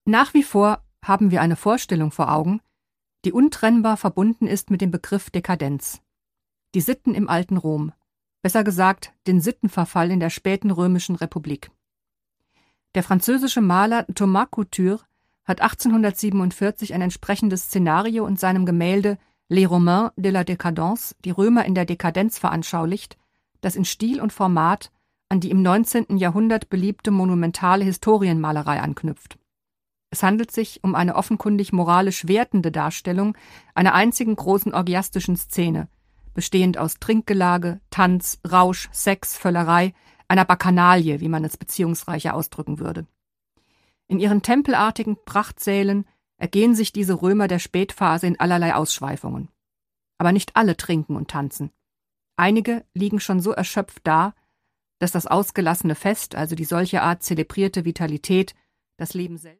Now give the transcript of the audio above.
Nach wie vor haben wir eine Vorstellung vor Augen, die untrennbar verbunden ist mit dem Begriff Dekadenz. Die Sitten im alten Rom, besser gesagt den Sittenverfall in der späten römischen Republik. Der französische Maler Thomas Couture hat 1847 ein entsprechendes Szenario in seinem Gemälde Les Romains de la Décadence, die Römer in der Dekadenz, veranschaulicht, das in Stil und Format an die im 19. Jahrhundert beliebte monumentale Historienmalerei anknüpft. Es handelt sich um eine offenkundig moralisch wertende Darstellung einer einzigen großen orgiastischen Szene, bestehend aus Trinkgelage, Tanz, Rausch, Sex, Völlerei, einer Bacchanale, wie man es beziehungsreicher ausdrücken würde. In ihren tempelartigen Prachtsälen ergehen sich diese Römer der Spätphase in allerlei Ausschweifungen. Aber nicht alle trinken und tanzen. Einige liegen schon so erschöpft da, dass das ausgelassene Fest, also die solcherart zelebrierte Vitalität, das Leben selbst